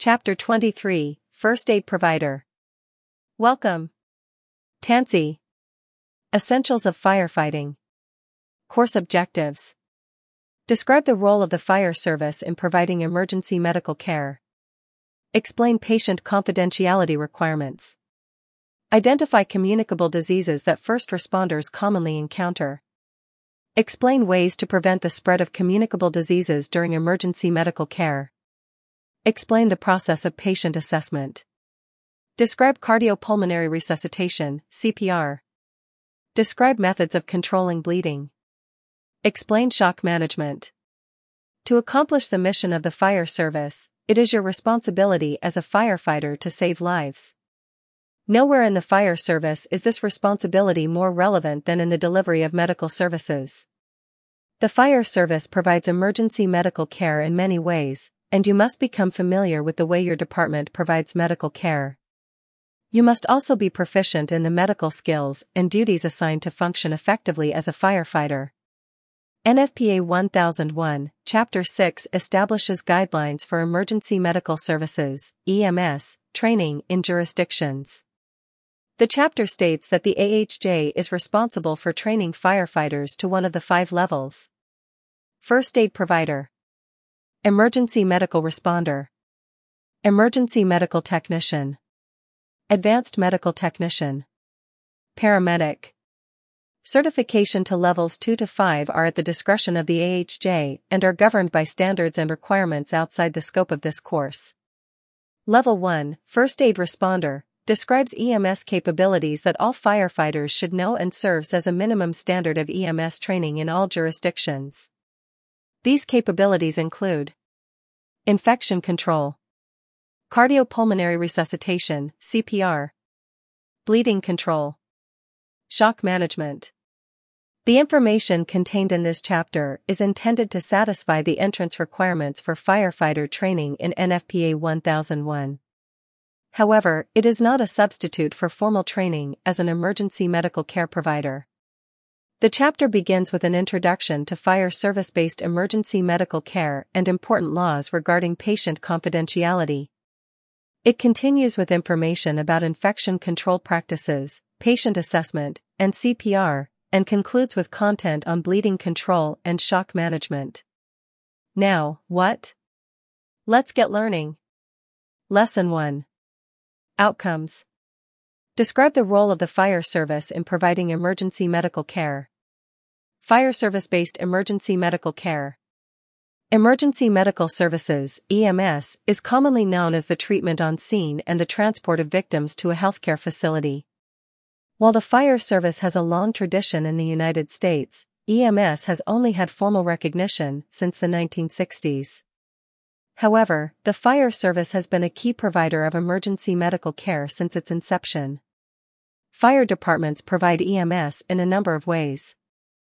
Chapter 23, First Aid Provider. Welcome. TANSI. Essentials of Firefighting. Course Objectives. Describe the role of the fire service in providing emergency medical care. Explain patient confidentiality requirements. Identify communicable diseases that first responders commonly encounter. Explain ways to prevent the spread of communicable diseases during emergency medical care. Explain the process of patient assessment. Describe cardiopulmonary resuscitation, CPR. Describe methods of controlling bleeding. Explain shock management. To accomplish the mission of the fire service, it is your responsibility as a firefighter to save lives. Nowhere in the fire service is this responsibility more relevant than in the delivery of medical services. The fire service provides emergency medical care in many ways, and you must become familiar with the way your department provides medical care. You must also be proficient in the medical skills and duties assigned to function effectively as a firefighter. NFPA 1001, Chapter 6 establishes guidelines for emergency medical services, EMS, training in jurisdictions. The chapter states that the AHJ is responsible for training firefighters to one of the 5 levels. First aid provider. Emergency medical responder. Emergency medical technician. Advanced medical technician. Paramedic. Certification to levels 2 to 5 are at the discretion of the AHJ and are governed by standards and requirements outside the scope of this course. Level 1, First Aid Responder, describes EMS capabilities that all firefighters should know and serves as a minimum standard of EMS training in all jurisdictions. These capabilities include infection control, cardiopulmonary resuscitation, CPR, bleeding control, shock management. The information contained in this chapter is intended to satisfy the entrance requirements for firefighter training in NFPA 1001. However, it is not a substitute for formal training as an emergency medical care provider. The chapter begins with an introduction to fire service-based emergency medical care and important laws regarding patient confidentiality. It continues with information about infection control practices, patient assessment, and CPR, and concludes with content on bleeding control and shock management. Now, what? Let's get learning. Lesson 1. Outcomes. Describe the role of the fire service in providing emergency medical care. Fire service-based emergency medical care. Emergency medical services, EMS, is commonly known as the treatment on scene and the transport of victims to a healthcare facility. While the fire service has a long tradition in the United States, EMS has only had formal recognition since the 1960s. However, the fire service has been a key provider of emergency medical care since its inception. Fire departments provide EMS in a number of ways.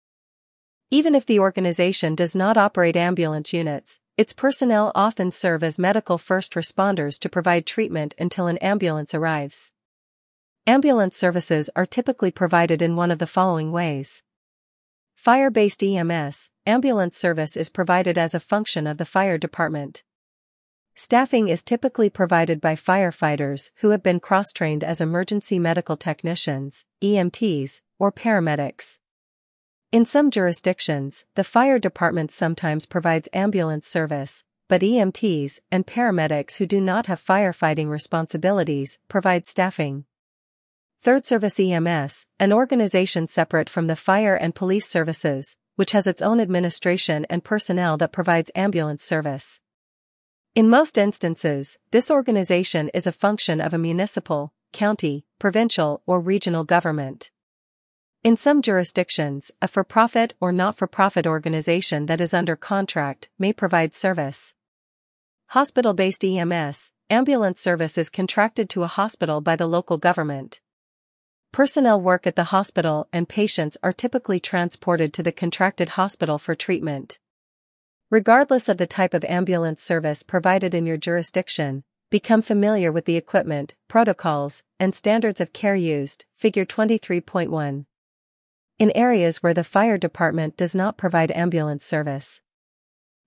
Even if the organization does not operate ambulance units, its personnel often serve as medical first responders to provide treatment until an ambulance arrives. Ambulance services are typically provided in one of the following ways. Fire-based EMS, ambulance service is provided as a function of the fire department. Staffing is typically provided by firefighters who have been cross-trained as emergency medical technicians, EMTs, or paramedics. In some jurisdictions, the fire department sometimes provides ambulance service, but EMTs and paramedics who do not have firefighting responsibilities provide staffing. Third Service EMS, an organization separate from the fire and police services, which has its own administration and personnel that provides ambulance service. In most instances, this organization is a function of a municipal, county, provincial, or regional government. In some jurisdictions, a for-profit or not-for-profit organization that is under contract may provide service. Hospital-based EMS, ambulance service is contracted to a hospital by the local government. Personnel work at the hospital and patients are typically transported to the contracted hospital for treatment. Regardless of the type of ambulance service provided in your jurisdiction, become familiar with the equipment, protocols, and standards of care used, Figure 23.1. In areas where the fire department does not provide ambulance service.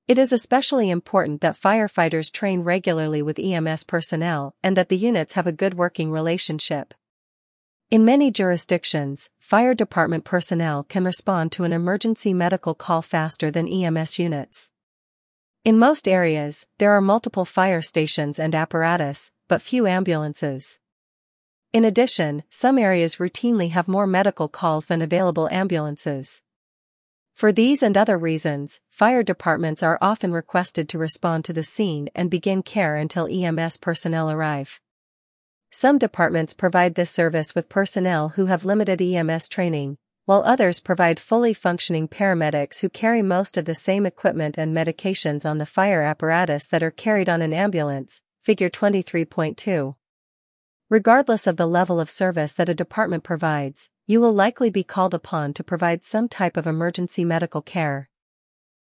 It is especially important that firefighters train regularly with EMS personnel and that the units have a good working relationship. In many jurisdictions, fire department personnel can respond to an emergency medical call faster than EMS units. In most areas, there are multiple fire stations and apparatus, but few ambulances. In addition, some areas routinely have more medical calls than available ambulances. For these and other reasons, fire departments are often requested to respond to the scene and begin care until EMS personnel arrive. Some departments provide this service with personnel who have limited EMS training, while others provide fully functioning paramedics who carry most of the same equipment and medications on the fire apparatus that are carried on an ambulance, Figure 23.2. Regardless of the level of service that a department provides, you will likely be called upon to provide some type of emergency medical care.